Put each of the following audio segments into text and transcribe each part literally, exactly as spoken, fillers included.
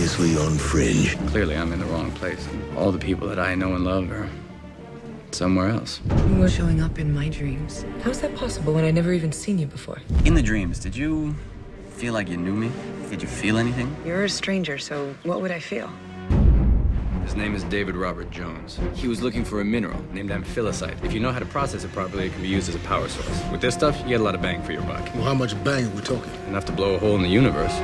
obviously on fringe. Clearly, I'm in the wrong place. All the people that I know and love are somewhere else. You were showing up in my dreams. How's that possible when I never even seen you before? In the dreams, did you feel like you knew me? Did you feel anything? You're a stranger, so what would I feel? His name is David Robert Jones. He was looking for a mineral named amphilicite. If you know how to process it properly, it can be used as a power source. With this stuff, you get a lot of bang for your buck. Well, how much bang are we talking? Enough to blow a hole in the universe.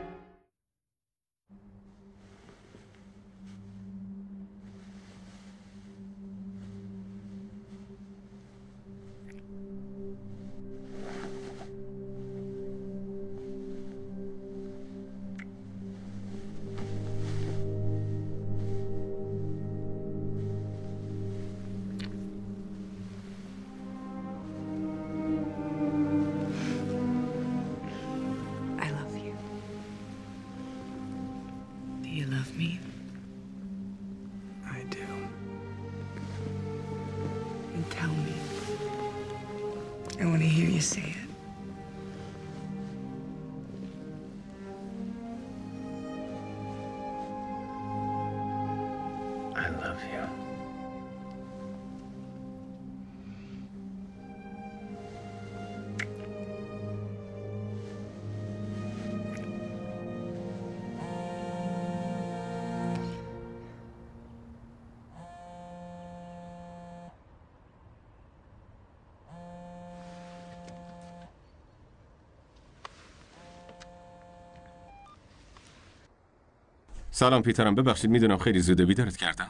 You love me? I do. And tell me. I want to hear you say it. I love you. سلام پیترم، ببخشید میدونم خیلی زوده بیدارت کردم.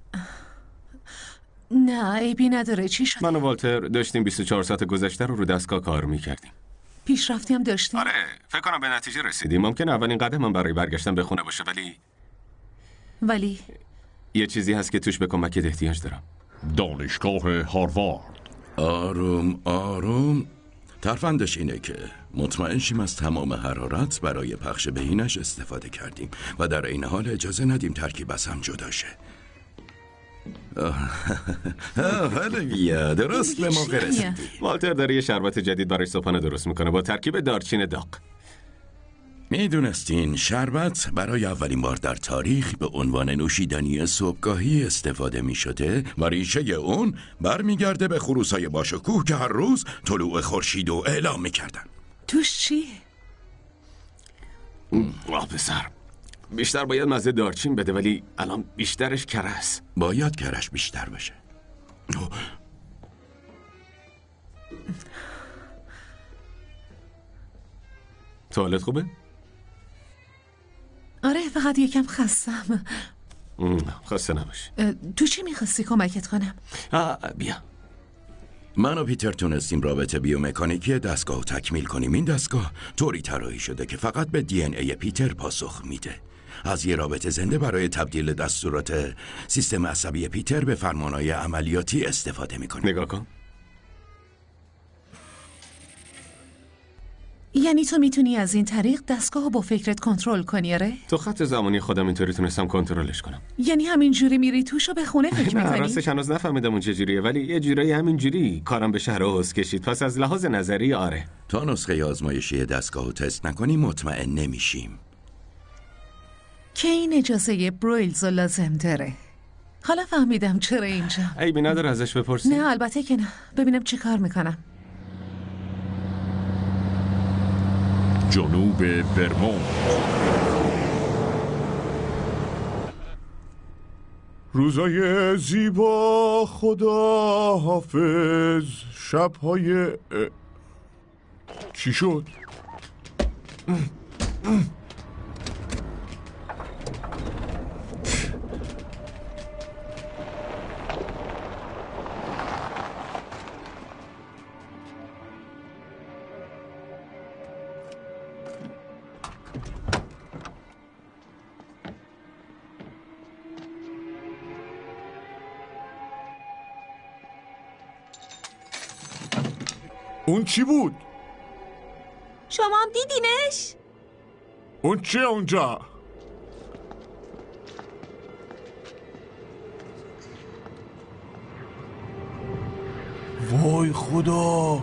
نه عیبی نداره. چی شد؟ من و والتر داشتیم بیست و چهار ساعت گذشته رو رو دستگاه کار میکردیم. پیشرفتی هم داشتیم؟ آره فکر کنم به نتیجه رسیدیم. ممکنه اولین قدمم برای برگشتن به خونه باشه ولی ولی یه چیزی هست که توش به کمکت احتیاج دارم. دانشگاه هاروارد. آروم آروم. ترفندش اینه که مطمئن شیم از تمام حرارت برای پخش بهینش استفاده کردیم و در این حال اجازه ندیم ترکیب از هم جدا شه. حالا بیا درست به موقع رسیدی. والتر داره یه شربت جدید برای صبحانه درست میکنه با ترکیب دارچین داغ. میدونستین شربت برای اولین بار در تاریخ به عنوان نوشیدنی صبحگاهی استفاده میشده و ریشه اون برمیگرده به خروسای باشکوه که هر روز طلوع خورشید رو اعلام میکردن. توش چی؟ آه پسر، بیشتر باید مزه دارچین بده ولی الان بیشترش کره‌ست. باید کره‌اش بیشتر بشه. توالت خوبه؟ آره فقط یکم خستم. خسته نباش. تو چی میخواستی کمکت کنم؟ آه بیا. من و پیتر تونستیم رابطه بیومکانیکی دستگاه رو تکمیل کنیم. این دستگاه طوری طراحی شده که فقط به دی ان ای پیتر پاسخ میده. از یه رابطه زنده برای تبدیل دستورات سیستم عصبی پیتر به فرمانهای عملیاتی استفاده میکنیم. نگاه کن. یعنی تو میتونی از این طریق دستگاه رو با فکرت کنترل کنی آره؟ تو خط زمانی خودم اینطوری تونستم کنترلش کنم. یعنی همین جوری میری توش و به خونه فکر نه میکنی؟ راستش هنوز نفهمیدم اون چجوریه ولی یه جورایی همین جوری کارم به شهر حوض کشید. پس از لحاظ نظری آره. تا نسخه آزمایشی دستگاه رو تست نکنیم مطمئن نمیشیم. که این اجازه برویلز رو لازم داره. حالا فهمیدم چرا اینجا. عیبی نداره ازش بپرسی؟ نه البته که نه. ببینم چی کار میکنم. جنوب ورمونت. روزای زیبا خدا حافظ. شبهای چی شد؟ اون چی بود؟ شما هم دیدینش؟ اون چیه اونجا؟ وای خدا.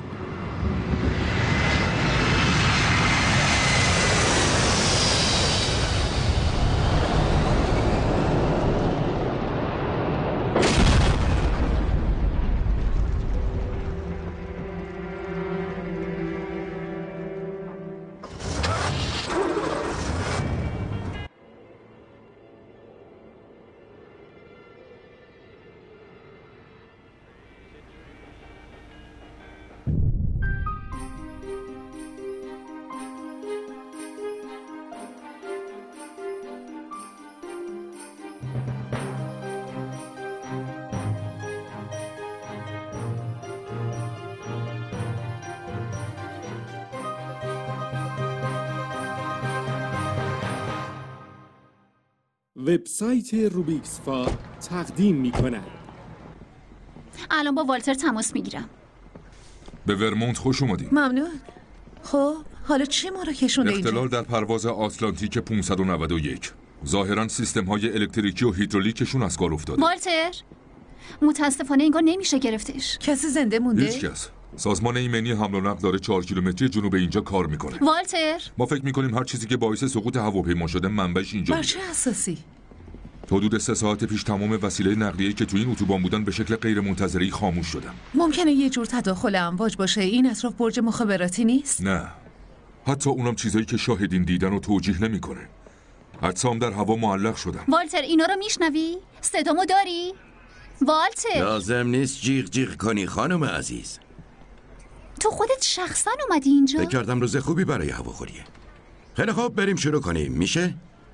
وبسایت روبیکسفا تقدیم می کند. الان با والتر تماس میگیرم. به ورمونت خوش اومدین. ممنون. خب حالا چی ما رو کشونده اینجا؟ اختلال در پرواز آتلانتیک پانصد و نود و یک. ظاهراً سیستم های الکتریکی و هیدرولیکشون از کار افتاده. والتر متاسفانه انگار نمیشه گرفتش. کسی زنده مونده؟ هیچ کس. سازمان ایمنی حمل و نقل داره چهار کیلومتری جنوب اینجا کار میکنه. والتر ما فکر میکنیم هر چیزی که باعث سقوط هواپیما شده منبعش اینجا. بر چه اساسی؟ حدود سه ساعت پیش تمام وسیله نقلیه‌ای که تو این اتوبان بودن به شکل غیر منتظره‌ای خاموش شدن. ممکنه یه جور تداخل امواج باشه. این اطراف برج مخابراتی نیست؟ نه. حتی اونم چیزایی که شاهدین دیدن رو توجیه نمیکنه. اجسام در هوا معلق شدن. والتر اینا رو میشنوی؟ صدامو داری؟ والتر لازم نیست جیغ جیغ کنی خانم عزیز. تو خودت شخصا اومدی اینجا؟ فکر کردم روز خوبی برای هواخوریه. خیلی خوب بریم شروع کنیم. میشه؟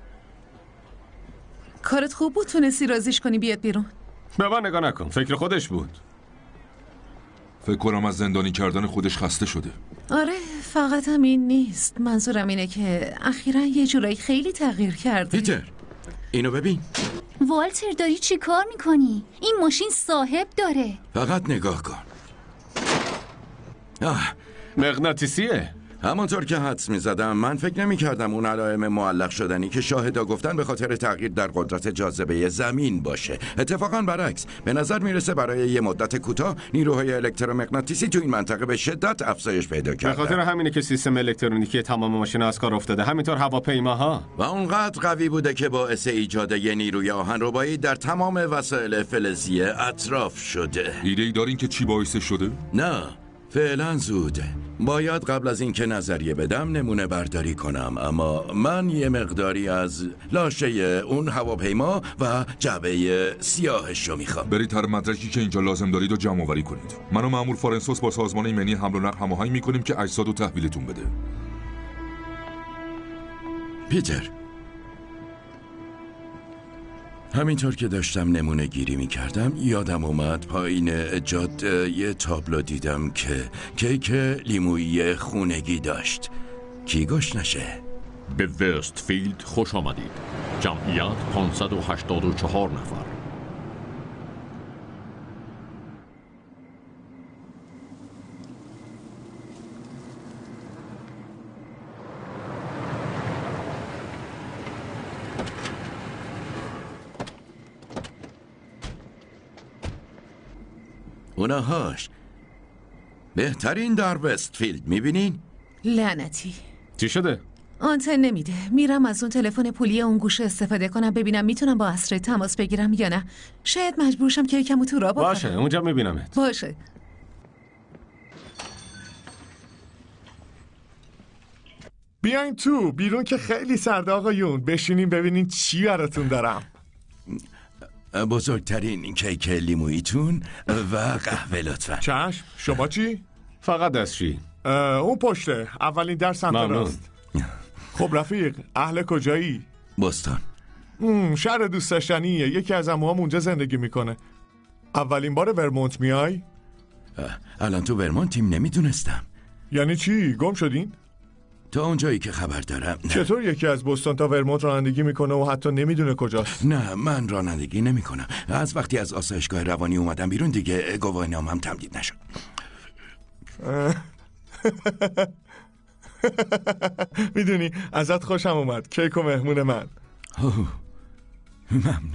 کارت خوب بود تونستی رازیش کنی بیاد بیرون. به من نگاه نکن، فکر خودش بود. فکر کنم از زندانی کردن خودش خسته شده. آره فقط هم این نیست. منظورم اینه که اخیراً یه جورایی خیلی تغییر کرده. پیتر اینو ببین. والتر داری چی کار میکنی؟ این ماشین صاحب داره. فقط نگاه کن. آه. مغناطیسیه. همانطور که حدس می‌زدم من فکر نمی‌کردم اون علائم معلق شدنی که شاهدا گفتن به خاطر تغییر در قدرت جاذبه زمین باشه. اتفاقاً برعکس به نظر میرسه برای یه مدت کوتاه نیروهای الکترومغناطیسی تو این منطقه به شدت افزایش پیدا کردن. به خاطر همینه که سیستم الکترونیکی تمام ماشینا از کار افتاده. همینطور هواپیماها. و اونقدر قوی بوده که باعث ایجاد یه نیروی آهنربایی در تمام وسایل فلزی اطراف شده. ایده‌ای دارین که چی باعث شده؟ نه فعلا زوده. باید قبل از اینکه نظریه بدم نمونه برداری کنم، اما من یه مقداری از لاشه اون هواپیما و جعبه سیاهش رو میخوام. برید هر مدرکی که اینجا لازم دارید و جمع آوری کنید. من و مأمور فارنسوس با سازمان ایمنی حمل و نقل هماهنگ میکنیم که اجساد رو تحویلتون بده. پیتر همینطور که داشتم نمونه گیری می کردم یادم اومد پایین جاده یه تابلو دیدم که کیک لیمویی خونگی داشت. کی گوش نشه؟ به وستفیلد خوش آمدید. جمعیت پانصد و هشتاد و چهار نفر. اونهاش بهترین در وستفیلد میبینین؟ لعنتی. چی شده؟ آنتن نمیده. میرم از اون تلفن پولی اون گوشه استفاده کنم ببینم میتونم با اسرع تماس بگیرم یا نه. شاید مجبورشم که یکم تو را بخورم. باشه اونجا میبینمت. باشه. بیاین تو بیرون که خیلی سرده آقایون. بشینین ببینین چی براتون دارم. بزرگترین کیک لیمویتون و قهوه لطفا. چشم. شما چی؟ فقط دستشویی. اون پشته اولین در سمت راست. خب رفیق اهل کجایی؟ بوستون. شهر دوست داشتنیه. یکی از عموام اونجا زندگی میکنه. اولین بار ورمونت میای؟ الان تو ورمونتیم نمیدونستم. یعنی چی؟ گم شدین؟ تا اونجایی که خبر دارم نه. چطور یکی از بوستون تا ورمونت رانندگی میکنه و حتی نمیدونه کجاست؟ نه من رانندگی نمیکنم. از وقتی از آسایشگاه روانی اومدم بیرون دیگه گواهینامه‌ام تمدید نشد. میدونی ازت خوشم اومد. کیک و مهمون من. اوه ممنون.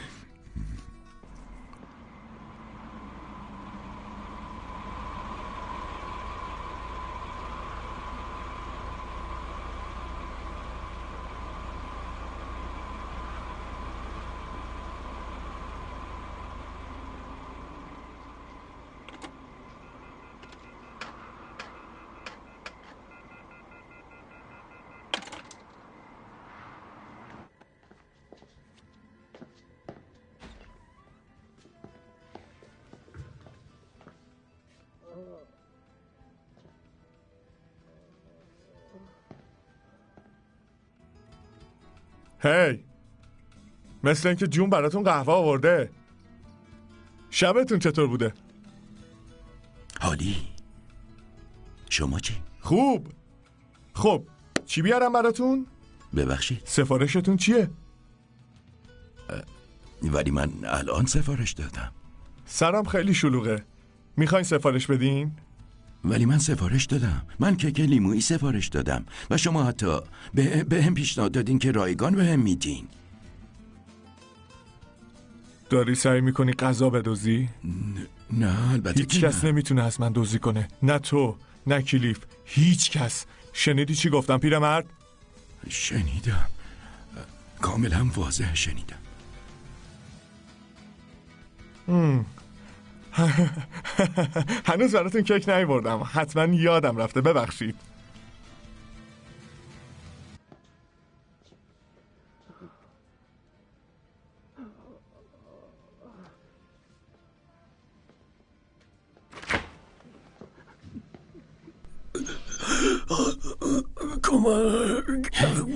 هی مثل اینکه جون براتون قهوه آورده. شبتون چطور بوده؟ حالی. شما چی؟ خوب. خب چی بیارم براتون؟ ببخشید سفارشتون چیه؟ ولی من الان سفارش دادم. سرم خیلی شلوغه. میخواین سفارش بدین؟ ولی من سفارش دادم. من کیک لیمویی سفارش دادم و شما حتی به, به هم پیشنهاد دادین که رایگان به هم میدین. داری سعی میکنی غذا بدزدی؟ نه البته هیچ کس نمیتونه از من دزدی کنه. نه تو، نه کلیف، هیچ کس. شنیدی چی گفتم پیرمرد؟ شنیدم. کاملا واضح شنیدم. هنوز براتون کیک نیاوردم. حتما یادم رفته، ببخشید. کمک.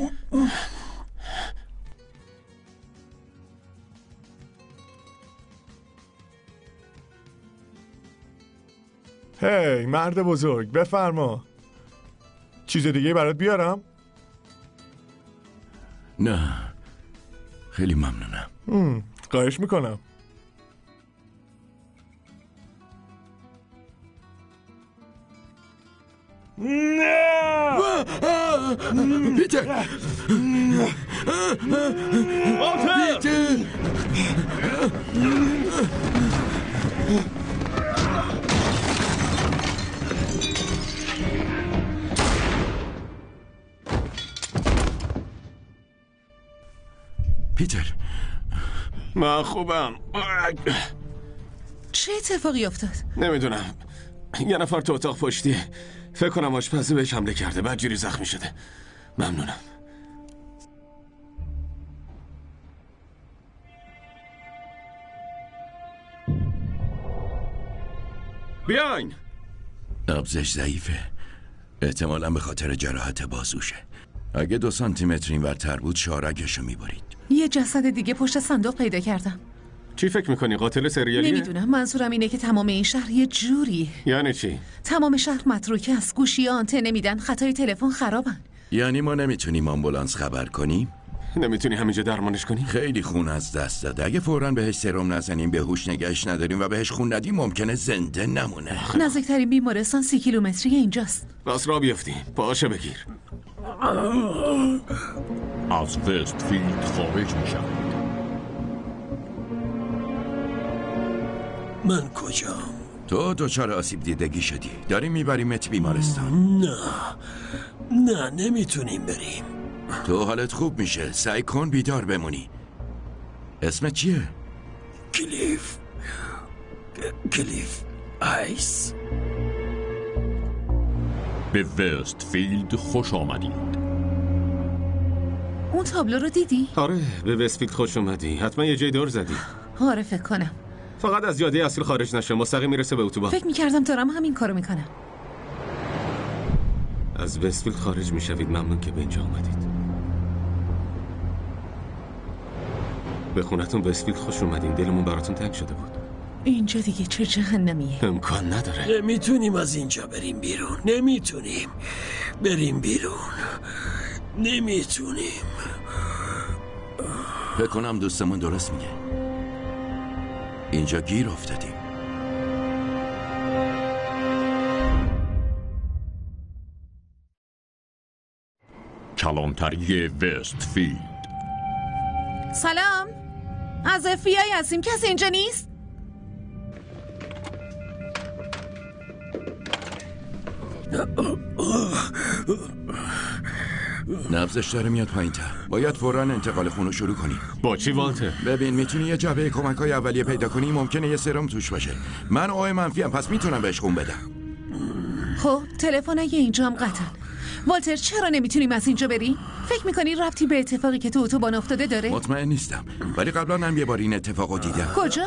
هی مرد بزرگ، بفرما. چیز دیگه برات بیارم؟ نه خیلی ممنونم. خواهش میکنم. نه پیتر پیتر پیتر من خوبم. چه اتفاقی افتاد؟ نمیدونم. یه نفر تو اتاق پشتیه. فکر کنم آشپزی بهش حمله کرده، بدجوری زخمی شده. ممنونم. بیاین. نبضش ضعیفه. احتمالاً به خاطر جراحت بازوشه. اگه دو سانتی متر این ورتر بود شارگشو میبرید. یه جسد دیگه پشت صندوق پیدا کردم. چی فکر میکنی؟ قاتل سریالیه؟ نمیدونم. منظورم اینه که تمام این شهر یه جوری. یعنی چی؟ تمام شهر متروکه است. گوشی آنتن نمیدن. خطای تلفن خرابن. یعنی ما نمیتونیم آمبولانس خبر کنیم؟ نمیتونی همینجا درمانش کنی؟ خیلی خون از دست داده. اگه فوراً بهش سرم نزنیم، به هوش نگهش نداریم و بهش خون ندیم، ممکنه زنده نمونه. نزدیکترین بیمارستان سی کیلومتری اینجاست. راست را بیفتی. پاشه بگیر. از وستفیلد خارج میشن. من کجام؟ تو دچار آسیب دیدگی شدی. داریم میبریمت بیمارستان. نه نه نمیتونیم بریم. تو حالت خوب میشه. سعی کن بیدار بمونی. اسمت چیه؟ کلیف. کلیف آیس. به وستفیلد خوش آمدید. اون تابلو رو دیدی؟ آره به وستفیلد خوش اومدی. حتما یه جای دور زدی. آره فکر کنم. فقط از جاده اصلی خارج نشه، مستقیم میرسه به اتوبان. فکر میکردم دارم همین کارو میکنم. از وستفیلد خارج میشوید. ممنون که به اینجا آمدید. به خونتون وستفیلد خوش اومدین. دلمون براتون تنگ شده بود. اینجا دیگه چه جهنمیه. امکان نداره. نمیتونیم از اینجا بریم بیرون. نمیتونیم بریم بیرون. نمیتونیم. فکر کنم دوستمون درست میگه. اینجا گیر افتادیم. کلانتری وستفیلد. سلام، از اف بی آی هستیم. کسی اینجا نیست؟ نبضش داره میاد پایین تر. باید فوراً انتقال خون رو شروع کنی. با چی والتر؟ ببین میتونی یه جعبه کمک‌های اولیه پیدا کنی. ممکنه یه سرم توش باشه. من او منفی ام، پس میتونم بهش خون بدم. خب تلفن‌های اینجا هم قطعا. والتر چرا نمیتونیم از اینجا بریم؟ فکر میکنی ربطی به اتفاقی که تو اتوبان افتاده داره؟ مطمئن نیستم، ولی قبلا هم یه بار این اتفاقو دیدم. کجا؟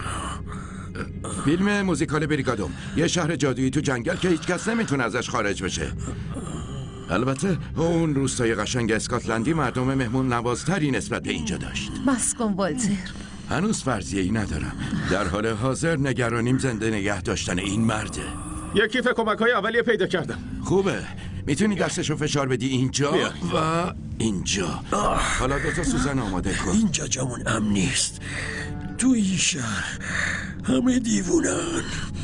فیلم موزیکال بریگادوم. یه شهر جادویی تو جنگل که هیچ کس نمیتونه ازش خارج بشه. البته اون روستای قشنگ اسکاتلندی مردم مهمون نوازتری نسبت به اینجا داشت. بس کن والتر. هنوز فرضیه‌ای ندارم. در حال حاضر نگرانیم زنده نگه داشتن این مرده. یه کیف کمک‌های اولیه پیدا کردم. خوبه. میتونی دستشو فشار بدی اینجا بیا. و اینجا. حالا دوتا سوزن آماده کن. اینجا جامون امن نیست. تو این شهر همه دیوونن.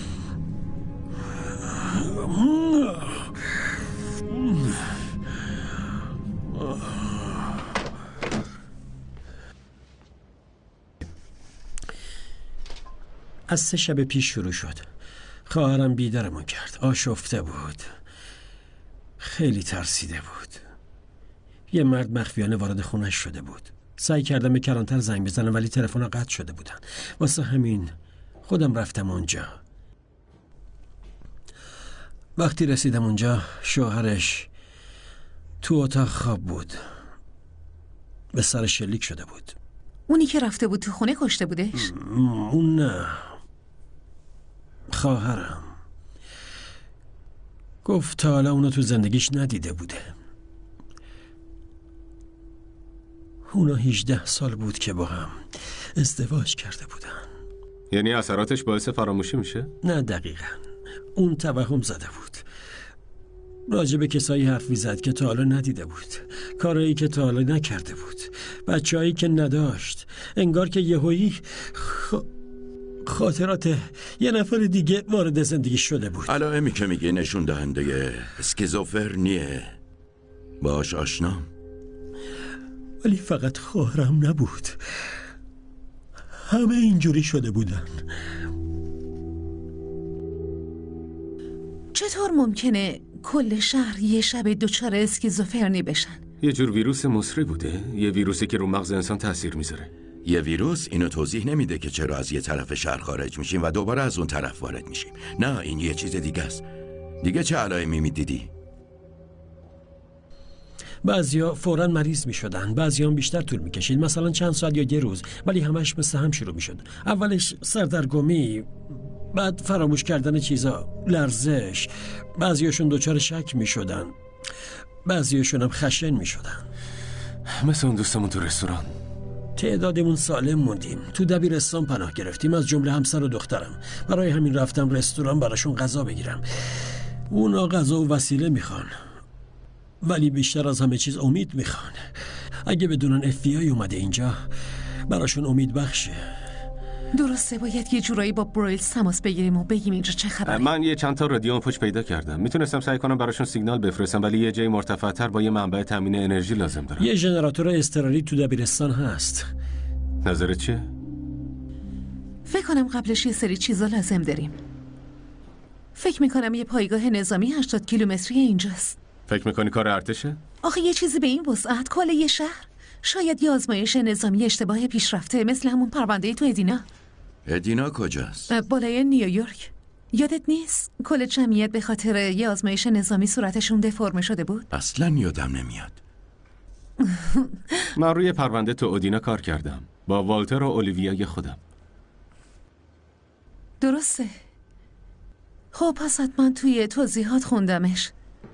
از سه شب پیش شروع شد. خواهرم بیدارمون کرد. آشفته بود. خیلی ترسیده بود. یه مرد مخفیانه وارد خونش شده بود. سعی کردم به کلانتر زنگ بزنم ولی تلفن‌ها قطع شده بودن. واسه همین خودم رفتم اونجا. وقتی رسیدم اونجا شوهرش تو اتاق خواب بود. به سر شلیک شده بود. اونی که رفته بود تو خونه کشته بودش؟ اون نه. خواهرم گفت تا حالا اونو تو زندگیش ندیده بوده. اونا هجده سال بود که با هم ازدواج کرده بودن. یعنی اثراتش باعث فراموشی میشه؟ نه دقیقاً. اون توهم زده بود. راجع به کسایی حرف می‌زد که تا حالا ندیده بود. کارهایی که تا حالا نکرده بود. بچه‌هایی که نداشت. انگار که یهویی خ... خاطرات یه نفر دیگه وارد زندگی شده بود. علائمی که میگه نشون دهنده اسکیزوفرنیه. باش آشنا؟ ولی فقط خواهرم نبود. همه اینجوری شده بودن. چطور ممکنه کل شهر یه شب دچار اسکیزوفرنی بشن؟ یه جور ویروس مصری بوده. یه ویروسی که رو مغز انسان تاثیر میذاره. یه ویروس اینو توضیح نمیده که چرا از یه طرف شهر خارج میشیم و دوباره از اون طرف وارد میشیم. نه این یه چیز دیگه است. دیگه چه علائمی میدیدی؟ بعضیا فوراً مریض میشدن، بعضیا هم بیشتر طول میکشید، مثلا چند ساعت یا یه روز، ولی همش مثل هم شروع میشد. اولش سردرگمی، بعد فراموش کردن چیزا، لرزش، بعضیاشون دچار شک میشدن، بعضیاشون هم خشن میشدن. مثل اون دوستمون تو رستوران. تعدادمون سالم موندیم. تو دبیرستان پناه گرفتیم، از جمله همسر و دخترم. برای همین رفتم رستوران براشون غذا بگیرم. اونا غذا و وسیله میخوان، ولی بیشتر از همه چیز امید میخوان. اگه بدونن اف بی آی اومده اینجا براشون امید بخشه. درسته باید یه جورایی با برویلز تماس بگیریم و بگیم اینجا چه خبره. من یه چند تا رادیو پشت پیدا کردم. میتونستم سعی کنم براشون سیگنال بفرستم، ولی یه جای مرتفع‌تر با یه منبع تامین انرژی لازم دارم. یه ژنراتور اضطراری تو دبیرستان هست. نظرت چیه؟ فکر کنم قبلش یه سری چیزا لازم داریم. فکر میکنم یه پایگاه نظامی هشتاد کیلومتری اینجاست. فکر میکنی کار ارتشه؟ آخه یه چیزی به این وسعت کل یه شهر؟ شاید یه آزمایش نظامی اشتباه پیشرفته مثل همون پرونده تو ادینا. ادینا کجاست؟ بالای نیویورک. یادت نیست؟ کل جمعیت به خاطر یه آزمایش نظامی صورتشون دفرمه شده بود؟ اصلا یادم نمیاد. من روی پرونده تو ادینا کار کردم با والتر و اولیویای خودم. درسته. خب پس حتما توی توضیحات خوندمش.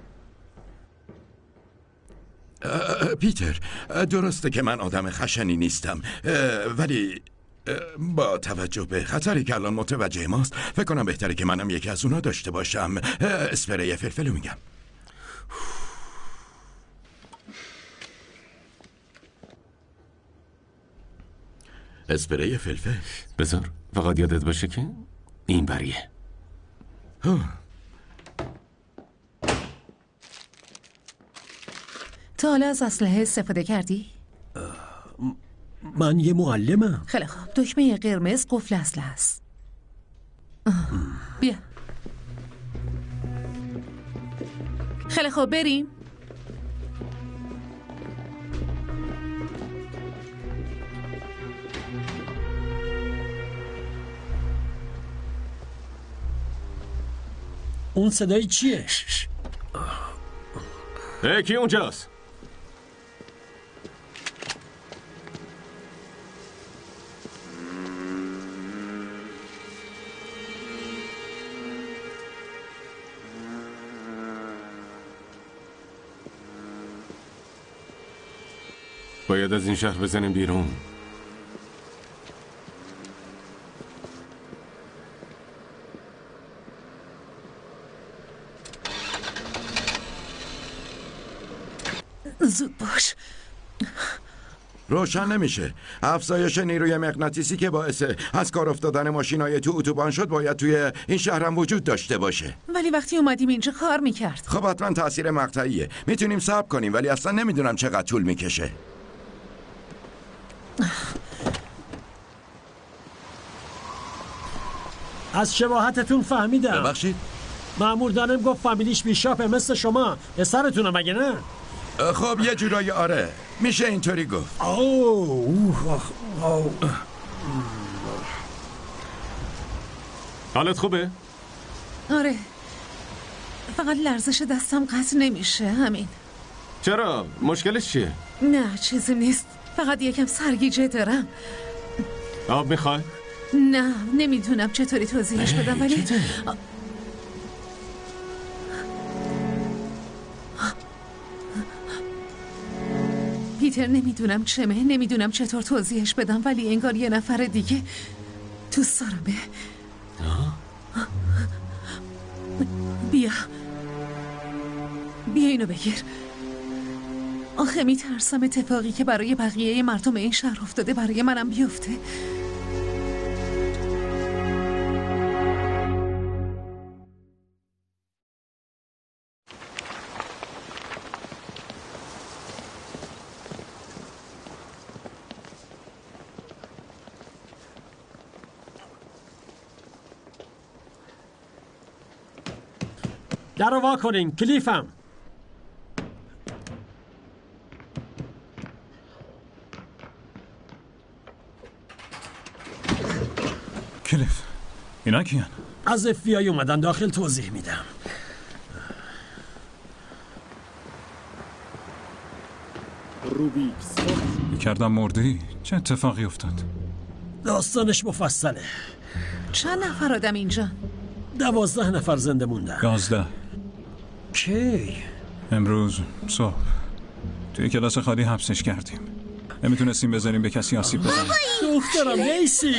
پیتر، درسته که من آدم خشنی نیستم، ولی با توجه به خطری که الان متوجه ماست فکر کنم بهتره که منم یکی از اونا داشته باشم. اسپری فلفلو میگم. اسپری فلفل. بذار فقط یادت باشه که این بریه. تا حالا از اسلحه استفاده کردی؟ من یه معلمم. خیلی خوب. دکمه قرمز قفل اسلحه است. بیا. خیلی خوب بریم. اون صدای چیه؟ هی کی اونجاست؟ باید از این شهر بزنیم بیرون. زود باش. روشن نمیشه. افزایش نیروی مغناطیسی که باعث از کار افتادن ماشینای تو اتوبان شد باید توی این شهرم وجود داشته باشه. ولی وقتی اومدیم اینجا کار میکرد. خب حتما تاثیر مقطعیه. میتونیم صبر کنیم ولی اصلا نمیدونم چقدر طول میکشه. از شباهتتون فهمیدم. ببخشید؟ مأمور دانم گفت فامیلیش بیشاپه مثل شما. پسرتونه مگه نه؟ خب یه جورایی آره، میشه اینطوری گفت. اوه اوه حالت خوبه؟ آره، فقط لرزش دستم قطع نمیشه، همین. چرا؟ مشکلش چیه؟ نه چیزی نیست، فقط یکم سرگیجه دارم. آب میخوای؟ نه نمیدونم چطوری توضیحش بدم ولی پیتر نمیدونم چمه، نمیدونم چطور توضیحش بدم ولی انگار یه نفر دیگه دوست دارمه. بیا بیا اینو بگیر. آخه میترسم اتفاقی که برای بقیه مردم این شهر افتاده برای منم بیفته. در رو وا کنین. کلیفم. کلیف اینا کیان؟ از اف بی آی اومدن داخل، توضیح میدم. روبیکس میکردم مردی؟ چه اتفاقی افتاد؟ داستانش مفصله. چند نفر آدم اینجا؟ دوازده نفر زنده موندن. یازده. کی؟ امروز صبح توی کلاس خالی حبسش کردیم. نمیتونستیم بذاریم به کسی آسیب بزنیم. دخترم نیسی.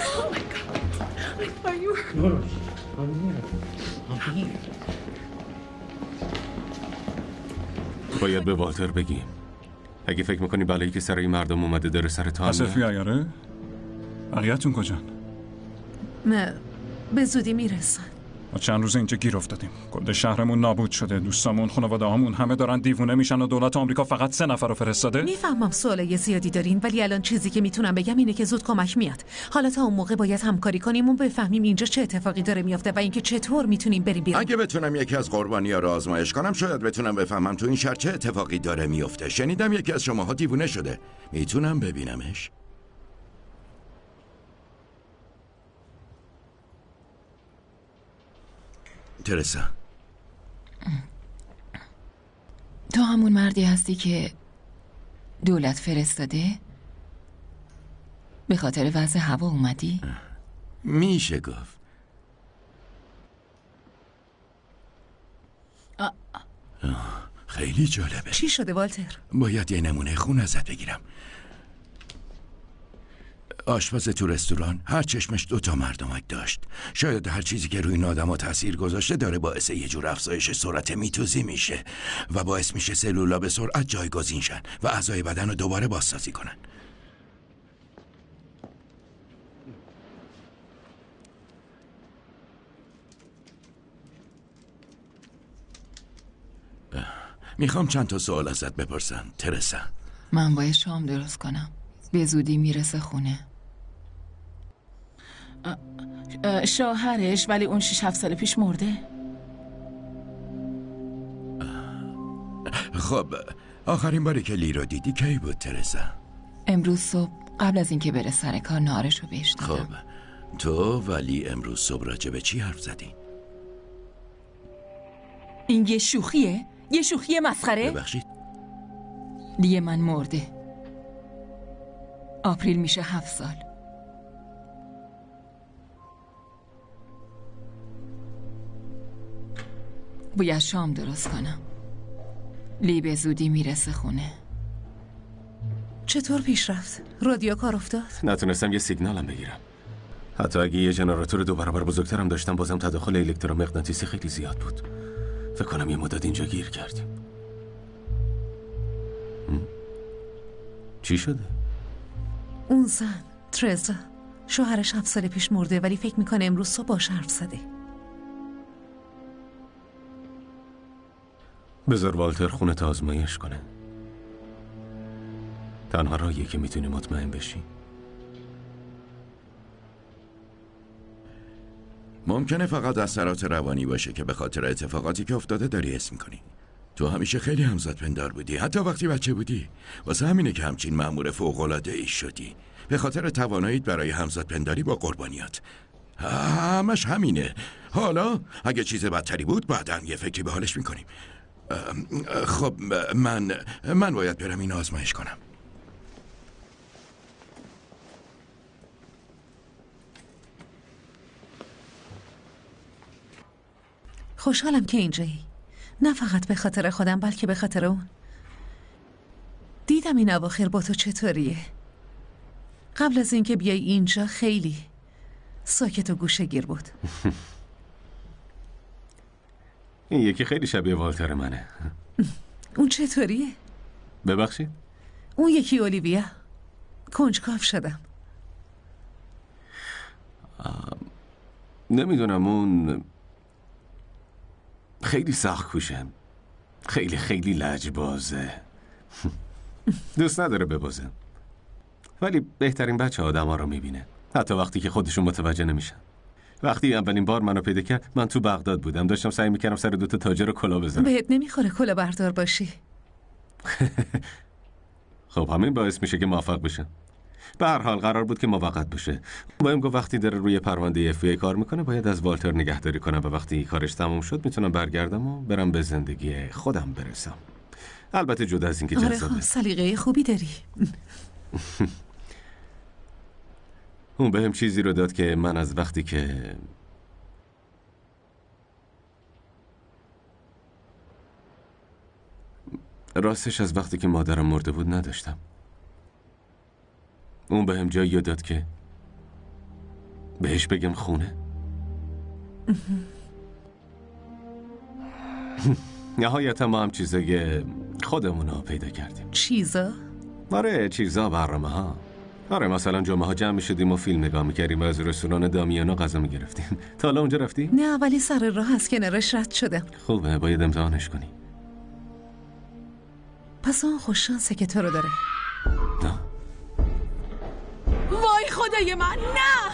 باید به والتر بگیم. اگه فکر میکنی بلایی که سر این مردم اومده داره سر تو هم از اف بی آی آره؟ بقیه‌تون کجان؟ نه به زودی میرسن. ما چند روز اینجا گیر افتادیم. کل شهرمون نابود شده. دوستامون، خانواده هامون همه دارن دیوونه میشن و دولت آمریکا فقط سه نفر رو فرستاده. میفهمم سوالای زیادی دارین ولی الان چیزی که میتونم بگم اینه که زود کمک میاد. حالا تا اون موقع باید همکاری کنیم و بفهمیم اینجا چه اتفاقی داره میافته و اینکه چطور میتونیم بریم بیرون. اگه بتونم یکی از قربانی‌ها رو آزمایش کنم شاید بتونم بفهمم تو این شهر چه اتفاقی داره میفته. شنیدم یکی از شماها دیوونه شده. میتونم ببینمش؟ ترسا، تو همون مردی هستی که دولت فرستاده؟ به خاطر وضع هوا اومدی؟ میشه گفت. آ... خیلی جالبه. چی شده والتر؟ باید یه نمونه خون ازت بگیرم. آشپز تو رستوران هر چشمش دوتا مردمک داشت. شاید هر چیزی که روی این آدم‌ها تأثیر گذاشته داره باعث یه جور افزایش سرعت میتوزی میشه و باعث میشه سلولا به سرعت جایگزین شن و اعضای بدن رو دوباره بازسازی کنن. میخوام چند تا سوال ازت بپرسم ترسا. من باید شام درست کنم. به زودی میرسه خونه. شوهرش ولی اون شش هفت سال پیش مرده. خب آخرین باری که لی رو دیدی کی بود ترسا؟ امروز صبح قبل از اینکه بره سر کار نهارشو بهش دادم. خب تو ولی امروز صبح راجع به چی حرف زدی؟ این یه شوخیه؟ یه شوخی مسخره؟ ببخشید؟ لیه من مرده. آپریل میشه هفت سال. باید شام درست کنم. لی به زودی میرسه خونه. چطور پیش رفت؟ رادیو کار افتاد؟ نتونستم یه سیگنالم بگیرم. حتی اگه یه جنراتور دو برابر بزرگترم داشتم بازم تداخل الکترومغناطیسی خیلی زیاد بود. فکر کنم یه مدت اینجا گیر کردیم. چی شده؟ اون زن ترزا شوهرش هفت سال پیش مرده، ولی فکر میکنه امروز صبح باش حرف زده. بذار والتر خونت آزمایش کنه. تنها راهیه که میتونی مطمئن بشی. ممکنه فقط اثرات روانی باشه که به خاطر اتفاقاتی که افتاده داری حس میکنی. تو همیشه خیلی همزاد پندار بودی، حتی وقتی بچه بودی. واسه همینه که همچین مأمور فوق‌العاده‌ای شدی، به خاطر تواناییت برای همزاد پنداری با قربانیات. همش همینه. حالا اگه چیز بدتری بود بعداً یه فکری به حالش میکنیم. خب من من باید برم این آزمایش کنم. خوشحالم که اینجایی. نه فقط به خاطر خودم بلکه به خاطر اون. دیدم این اواخر با تو چطوریه. قبل از اینکه بیای اینجا خیلی ساکت و گوشه گیر بود. این یکی خیلی شبیه والتر منه. اون چطوریه؟ ببخشید؟ اون یکی اولیویا. کنجکاو شدم. نمیدونم، اون خیلی سخت کوشه، خیلی خیلی لجبازه. دوست نداره ببازه، ولی بهترین بچه آدم ها رو میبینه، حتی وقتی که خودشون متوجه نمیشن. وقتی اولین بار منو پیدا کرد من تو بغداد بودم، داشتم سعی میکردم سر دوتا تاجر کلا بزنم. بهت نمیخوره کلا بردار باشی. خب همین باعث میشه که موفق بشه. به هر حال قرار بود که موقت بشه. بایم گفت وقتی داره روی پرونده اف بی آی کار میکنه باید از والتر نگهداری کنم و وقتی کارش تموم شد میتونم برگردم و برم به زندگی خودم برسم. البته جدا از اینکه جذابه. آره خب سلیقه خوبی داری. اون بهم چیزی رو داد که من از وقتی که راستش از وقتی که مادرم مرده بود نداشتم. اون بهم جایی داد که بهش بگم خونه. نهایتا ما هم چیزای خودمونو پیدا کردیم. چیزا؟ آره چیزا، برنامه ها. آره مثلا جمعه ها جمع میشدیم و فیلم نگاه میکردیم و از رستوران دامیانا غذا میگرفتیم. تا حالا اونجا رفتی؟ نه ولی سر راه از کنارش رد شدم. خوبه، باید امتحانش کنی. پس اون خوش شانسه که تو رو داره. نه وای خدای من، نه!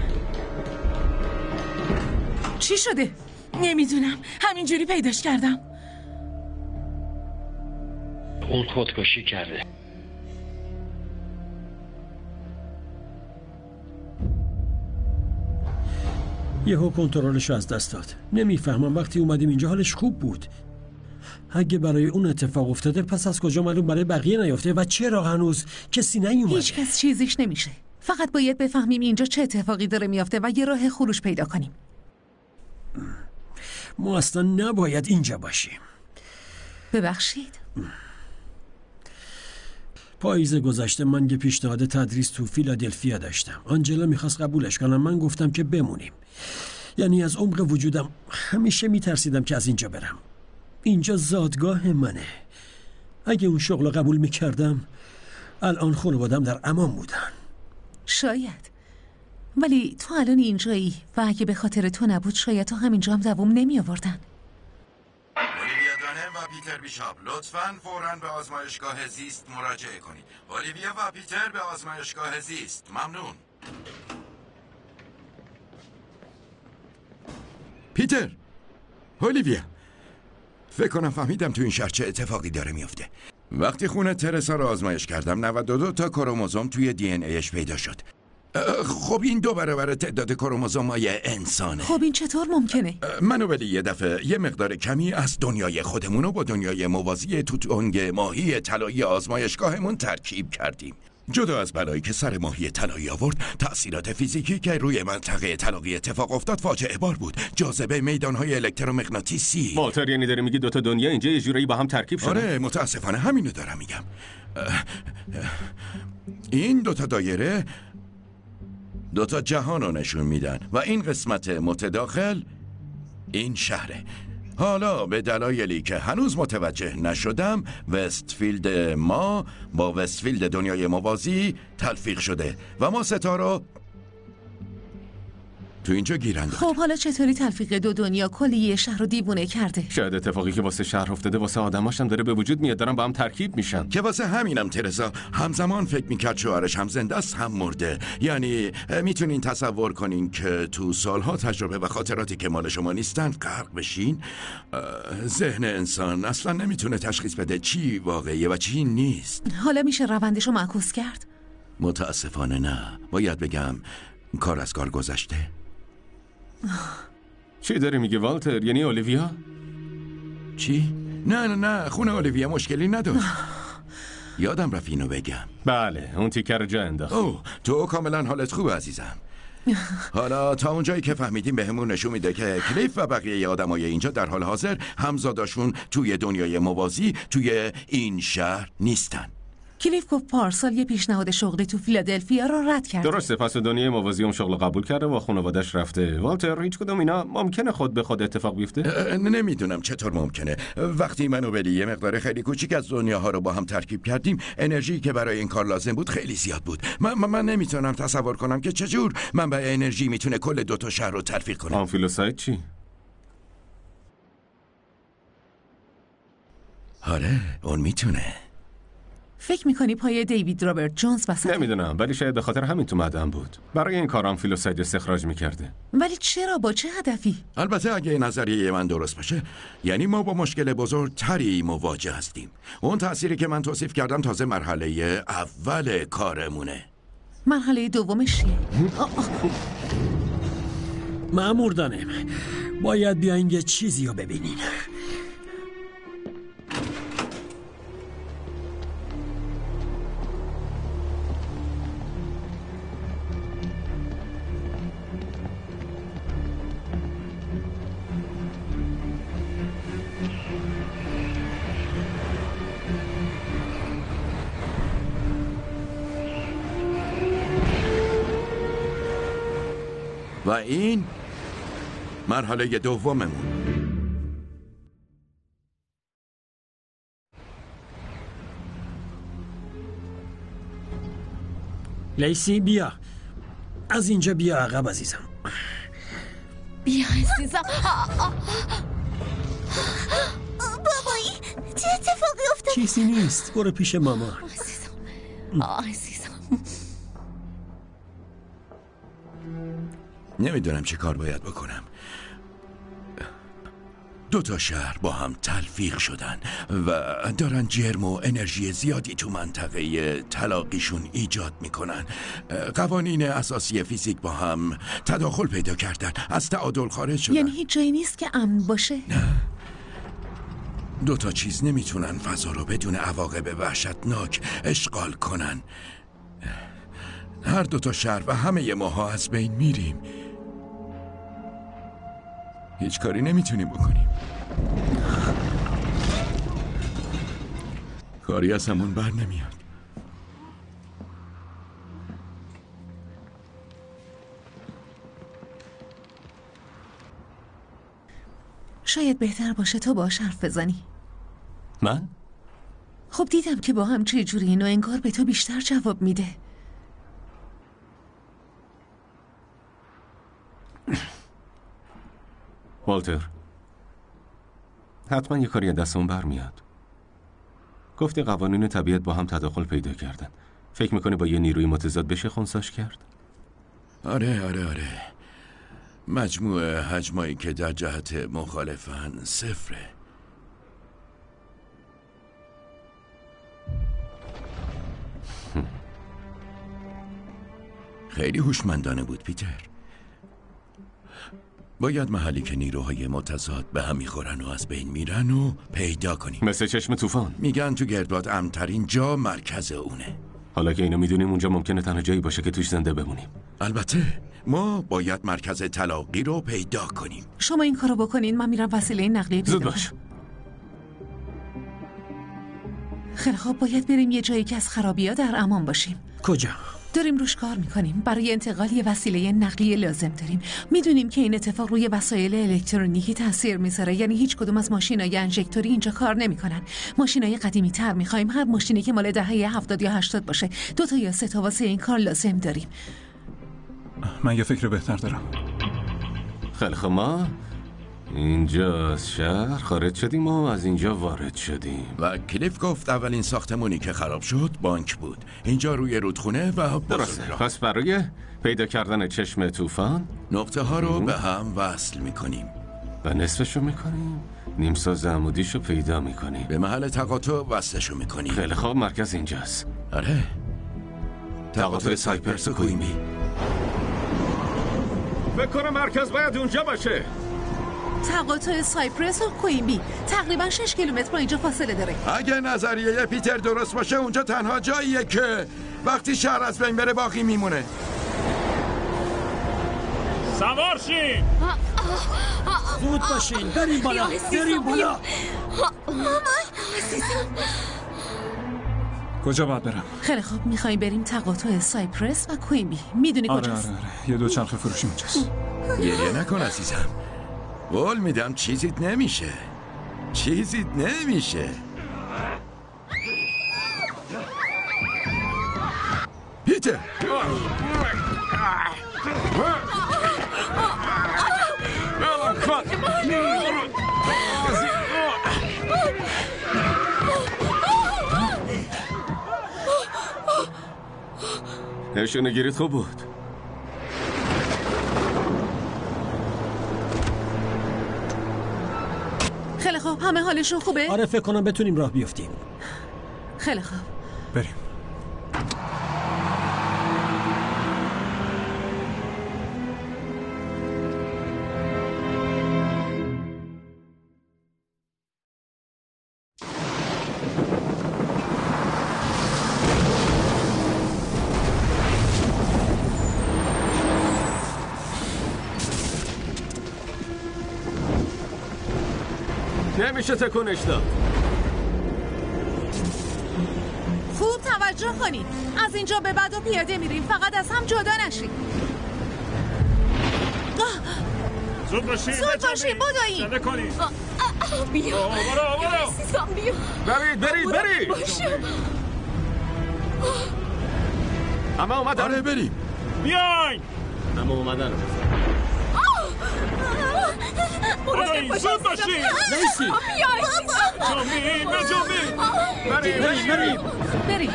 چی شده؟ نمیدونم، همینجوری پیداش کردم. اون خودکشی کرده. یهو کنترلش از دست داد. نمیفهمم وقتی اومدیم اینجا حالش خوب بود. اگه برای اون اتفاق افتاده پس از کجا معلوم برای بقیه نیافته و چرا هنوز کسی نیومده؟ هیچ کس چیزیش نمیشه. فقط باید بفهمیم اینجا چه اتفاقی داره میافته و یه راه خروج پیدا کنیم. ما اصلا نباید اینجا باشیم. ببخشید. پاییز گذشته من یه پیشنهاد تدریس تو فیلادلفیا داشتم. آنجلا میخواست قبولش کنم، من گفتم که بمونیم. یعنی از عمق وجودم همیشه میترسیدم که از اینجا برم. اینجا زادگاه منه. اگه اون شغل رو قبول میکردم الان خانوادم در امان بودن. شاید، ولی تو الان اینجایی و اگه به خاطر تو نبود شاید تو همینجا هم دوام نمی آوردن. اولیویا دانهم و پیتر بیشاپ لطفاً فوراً به آزمایشگاه زیست مراجعه کنید. اولیویا و پیتر به آزمایشگاه زیست. ممنون. پیتر، اولیویا، فکر کنم فهمیدم تو این شهر چه اتفاقی داره میفته. وقتی خونه ترسا رو آزمایش کردم نود و دو تا کروموزوم توی دی ان ایش پیدا شد. خب این دو برابر تعداد کروموزومای انسانه. خب این چطور ممکنه؟ منو ولی یه دفعه یه مقدار کمی از دنیای خودمون با دنیای موازی توتونگ ماهی طلایی آزمایشگاهمون ترکیب کردیم. جدا از بلایی که سر ماهی طلایی آورد، تأثیرات فیزیکی که روی منطقه طلایی اتفاق افتاد فاجعه بار بود. جاذبه میدانهای الکترومغناطیسی. والتر یعنی داری میگی دوتا دنیا اینجا یه جورایی با هم ترکیب شدن؟ آره متاسفانه همینو دارم میگم. این دوتا دایره دوتا جهان رو نشون میدن و این قسمت متداخل این شهره. حالا به دلایلی که هنوز متوجه نشدم، وستفیلد ما با وستفیلد دنیای موازی تلفیق شده و ما ستاره تو اینجا گیر انداخت. خب حالا چطوری تلفیق دو دنیا کلی یه شهر رو دیوونه کرده؟ شاید اتفاقی که واسه شهر افتاده واسه آدماش هم داره به وجود میاد، دارن با هم ترکیب میشن. که واسه همینم ترزا همزمان فکر میکرد شوهرش هم زنده است هم مرده. یعنی میتونین تصور کنین که تو سالها تجربه و خاطراتی که مال شما نیستن غرق بشین. ذهن انسان اصلا نمیتونه تشخیص بده چی واقعیه و چی نیست. حالا میشه روندش رو معکوس کرد؟ متاسفانه نه. باید بگم کار از کار گذشته. چی داری میگه والتر؟ یعنی اولیویا؟ چی؟ نه نه نه خونه اولیویا مشکلی نداشت. یادم رفت اینو بگم. بله اون تیکر جا انداخت. اوه تو کاملا حالت خوبه عزیزم. حالا تا اونجایی که فهمیدیم بهمون نشون میده که کلیف و بقیه آدمای اینجا در حال حاضر همزاداشون توی دنیای موازی توی این شهر نیستن. کلیف گفت پارسال یه پیشنهاد شغلی تو فیلادلفیا رو رد کرد. درسته، پس دنیای موازی هم شغل قبول کرده و خانواده‌اش رفته. والتر هیچ کدوم اینا ممکنه خود به خود اتفاق بیفته؟ نمیدونم چطور ممکنه. وقتی من و بلی یه مقدار خیلی کوچیک از دنیاها رو با هم ترکیب کردیم، انرژی که برای این کار لازم بود خیلی زیاد بود. من من, من نمیتونم تصور کنم که چجور منبع انرژی میتونه کل دو تا شهر رو تلفیق کنه. آنفیلوسایت چی؟ آره اون میتونه. فکر میکنی پای دیوید رابرت جونز وسط؟ نمیدونم ولی شاید به خاطر همین تو مدام بود. برای این کار آنفیلوسایت استخراج میکرده. ولی چرا؟ با چه هدفی؟ البته اگه نظریه من درست باشه یعنی ما با مشکل بزرگتری مواجه هستیم. اون تأثیری که من توصیف کردم تازه مرحله اول کارمونه. مرحله دومش چیه؟ مأمور دانم باید بیاین یه چیزی رو ببینین. و این مرحله دوممون. لیسی بیا از اینجا بیا عقب عزیزم. بیا عزیزم. بابایی چه اتفاقی افتاد؟ چیزی نیست، برو پیش ماما. عزیزم عزیزم نمیدونم چه کار باید بکنم. دو تا شهر با هم تلفیق شدن و دارن جرم و انرژی زیادی تو منطقه تلاقیشون ایجاد میکنن. قوانین اساسی فیزیک با هم تداخل پیدا کردن، از تعادل خارج شدن. یعنی هیچ جایی نیست که امن باشه؟ نه. دو تا چیز نمیتونن فضا رو بدون عواقب وحشتناک اشغال کنن. هر دو تا شهر و همه ماها از بین میریم. هیچ کاری نمیتونیم بکنیم. کاری از همون بر نمیاد. شاید بهتر باشه تو باهاش حرف بزنی. من؟ خب دیدم که با هم چه جوری اینو انگار به تو بیشتر جواب میده. والتر حتما یه کاری دستمون برمیاد. گفتی قوانین طبیعت با هم تداخل پیدا کردن. فکر میکنی با یه نیروی متضاد بشه خنثیش کرد؟ آره آره آره مجموع حجمایی که در جهت مخالفن صفره. خیلی هوشمندانه بود پیتر. باید محلی که نیروهای متضاد به هم میخورن و از بین میرن و پیدا کنیم. مثل چشم طوفان. میگن تو گردباد امن‌ترین جا مرکز اونه. حالا که اینو میدونیم اونجا ممکنه تنها جایی باشه که توش زنده بمونیم. البته ما باید مرکز تلاقی رو پیدا کنیم. شما این کارو بکنین من میرم وسیله نقلیه پیدا زود باش. خیلی خوب باید بریم یه جایی که از خرابی‌ها در امان باشیم. کجا؟ داریم روش کار میکنیم. برای انتقال یه وسیله نقلیه لازم داریم. میدونیم که این اتفاق روی وسایل الکترونیکی تاثیر میذاره. یعنی هیچ کدوم از ماشینای انژکتوری اینجا کار نمیکنن. ماشینای قدیمی تر میخوایم. هر ماشینی که مال دهه هفتاد یا هشتاد باشه. دو تا یا سه تا واسه این کار لازم داریم. من یه فکر بهتر دارم. خیلی خب، ما اینجا از شهر خارج شدیم و از اینجا وارد شدیم. و کلیف گفت اولین ساختمونی که خراب شد بانک بود. اینجا روی رودخونه و درسته. پس برای پیدا کردن چشم طوفان نقطه ها رو به هم وصل میکنیم و نصفشو میکنیم، نیم ساز عمودیشو پیدا میکنیم، به محل تقاطع وصلشو میکنیم. خیلی خوب، مرکز اینجاست. آره، تقاطع سایپرس و کوینبی. فکر کنم مرکز باید اونجا باشه. تقاطع سایپرس و کوینبی تقریبا شش کیلومتر با اینجا فاصله داره. اگه نظریه پیتر درست باشه اونجا تنها جاییه که وقتی شهر از بین بره باقی میمونه. سوار شین. زود باشین، بریم بالا، بریم بالا. کجا باید برم؟ خیلی خوب، میخوایم بریم تقاطع سایپرس و کوینبی. میدونی آره کجاست؟ آره آره یه دو چرخ فروشی اونجاست. گریه نکن عزیزم، قول میدم چیزیت نمیشه، چیزیت نمیشه. پیتر نشونه گیریت خوب بود. خیلی خوب، همه حالشون خوبه؟ آره، فکر کنم بتونیم راه بیفتیم. خیلی خوب، بریم. نمیشه تکونش داد. خوب توجه کنید. از اینجا به بعد و پیاده میریم، فقط از هم جدا نشید. زود باشین، زود باشین، بدوین. جده کنید. بیا برو برو عزیزم، بیا. برید برید برید. همه اومدن. آره بریم. بیاین. همه اومدن. بدوین، زود باشین. نیستی. بیا عزیزم. جنبین به جنبین. برید برید برید. بریم.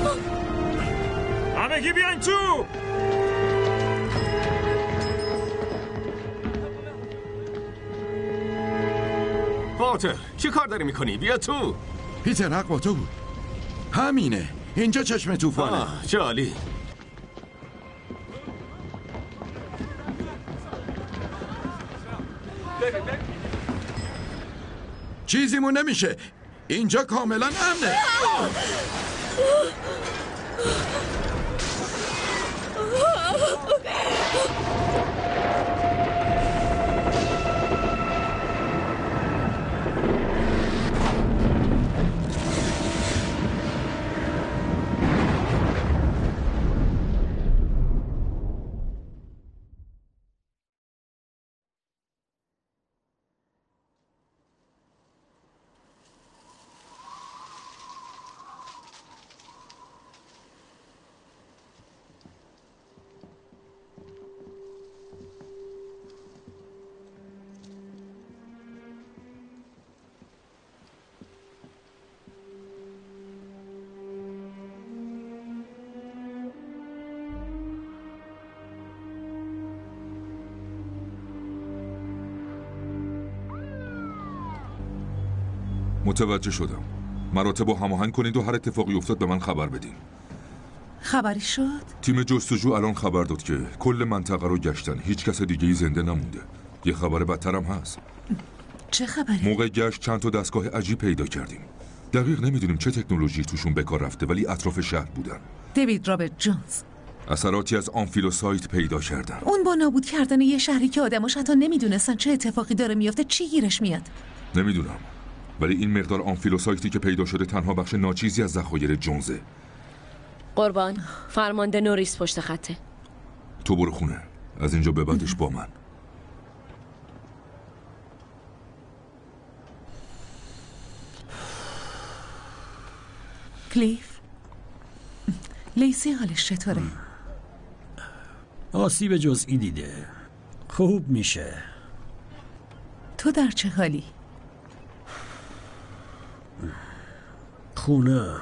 همگی بیاین تو. پاتر، چی کار داری میکنی؟ بیا تو. پیتر حق با تو بود. همینه، اینجا چشم طوفانه. چه عالی. چیزیمون نمیشه، اینجا کاملا امنه. متوجه شدم. مراتب رو هماهنگ کنید و هر اتفاقی افتاد به من خبر بدین. خبری شد؟ تیم جستجو الان خبر داد که کل منطقه رو گشتن، هیچ کس دیگه ای زنده نمونده. یه خبر بدترم هست. چه خبری؟ موقع گشت چند تا دستگاه عجیب پیدا کردیم. دقیق نمیدونیم چه تکنولوژی توشون به کار رفته، ولی اطراف شهر بودن. دیوید رابرت جونز. اثراتی از آنفیلوسایت پیدا کردن. اون با نابود کردن یه شهری که آدماش حتی نمیدونستن چه اتفاقی داره میفته چی گیرش میاد؟ نمیدونم، ولی این مقدار آنفیلوسایتی که پیدا شده تنها بخش ناچیزی از ذخایر جونزه. قربان، فرمانده نوریس پشت خطه. تو برو خونه. از اینجا به بعدش با من. کلیف، لیسی حالش چطوره؟ آسیب جزئی دیده. خوب میشه. تو در چه حالی؟ خونم.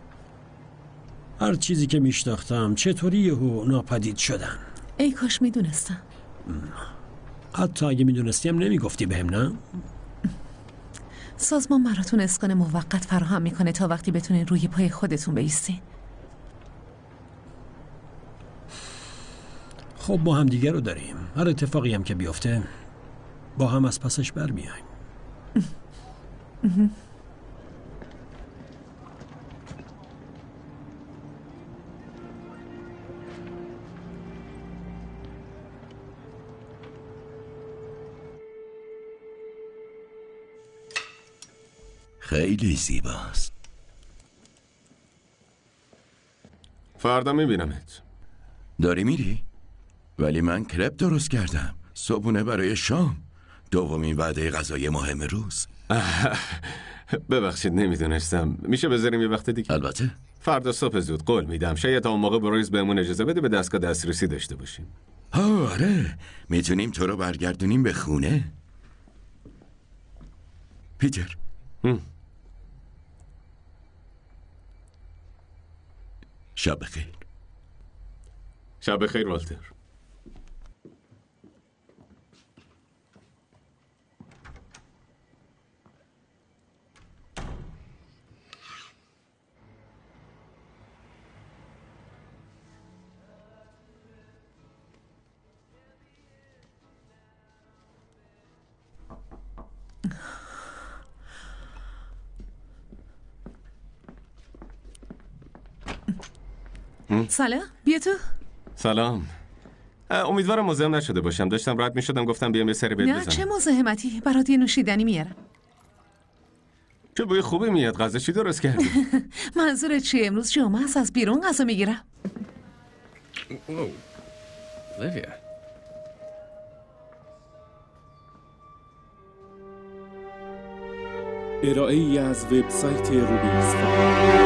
هر چیزی که میشناختم چطوری یهو ناپدید شدن. ای کاش میدونستم. حتی اگه میدونستیم نمیگفتی بهم، نه؟ سازمان براتون اسکان موقت فراهم میکنه تا وقتی بتونین روی پای خودتون بایستین. خب ما هم دیگه رو داریم. هر اتفاقی هم که بیفته با هم از پسش برمیایم. خیلی زیباست. فردا میبینمت. داری میری؟ ولی من کرپ درست کردم. صبحونه برای شام. دومین وعده غذای مهم روز. ببخشید نمیدونستم. میشه بذاریم یه وقت دیگه؟ البته. فردا صبح زود قول میدم. شاید تا اون موقع برویز بهمون اجازه بده به دستگاه دسترسی داشته باشیم. آره، میتونیم تو رو برگردونیم به خونه. پیتر. هم. شب بخیر. شب بخیر والتر. سلام، بیا تو. سلام. امیدوارم مزاحم نشده باشم. داشتم رد می‌شدم گفتم بیام یه سری بهت بزنم. نه چه مزاحمتی، برات یه نوشیدنی میارم. چه بوی خوبی میاد. غذا چی درست کردی؟ منظورت چیه؟ امروز جمعه است، از بیرون غذا میگیرم. Olivia. ارائه‌ای از وبسایت روبیکس فان.